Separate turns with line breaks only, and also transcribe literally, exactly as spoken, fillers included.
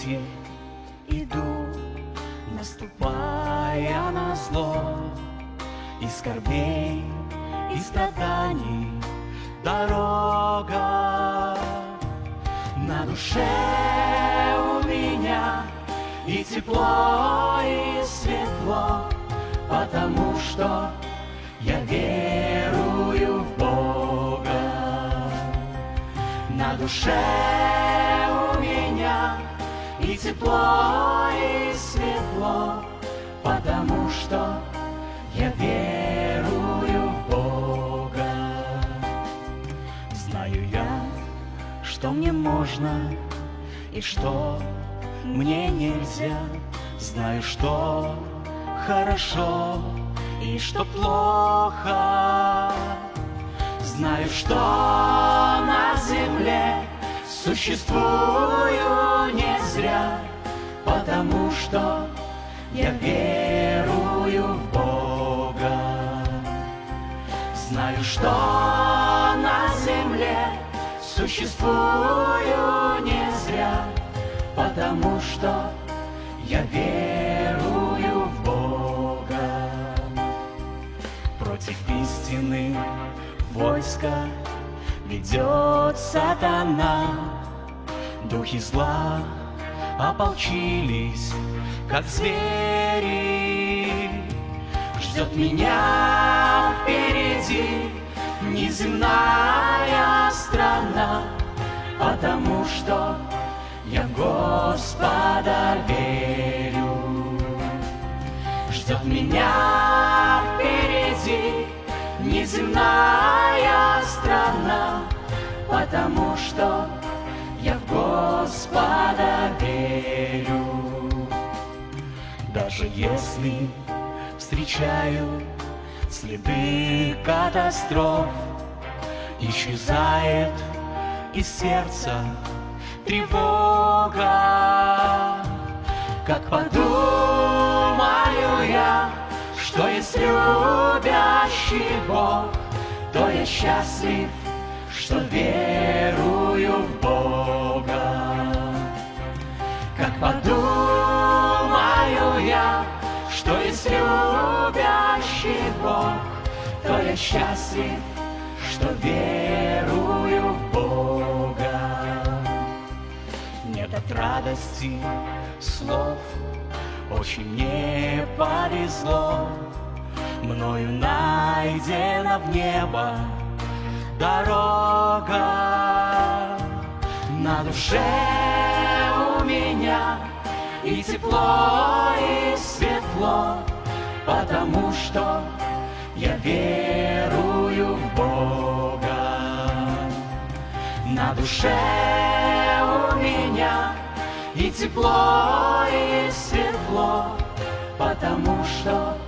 пути иду, наступая на зло, и скорбей, и страданий дорога. На душе у меня и тепло, и светло, потому что я верую в Бога. На душе у меня и тепло, и светло, потому что я верую в Бога. Знаю я, что мне можно и что мне нельзя. Знаю, что хорошо и что плохо. Знаю, что на земле существую не зря, потому что я верую в Бога. Знаю, что на земле существую не зря, потому что я верую в Бога. Против истины войска ведет сатана, духи зла ополчились, как звери. Ждет меня впереди неземная страна, потому что я в Господа верю. Ждет меня впереди неземная страна, потому что я в Господа верю. Даже если встречаю следы катастроф, исчезает из сердца тревога. Как подумаю я, что есть любящий Бог, то я счастлив, что верую в Бога. Как подумаю я, что есть любящий Бог, то я счастлив, что верую в Бога. Нет от радости слов, очень мне повезло, мною найдена в небо дорога. На душе у меня и тепло, и светло, потому что я верую в Бога. На душе у меня и тепло, и светло, потому что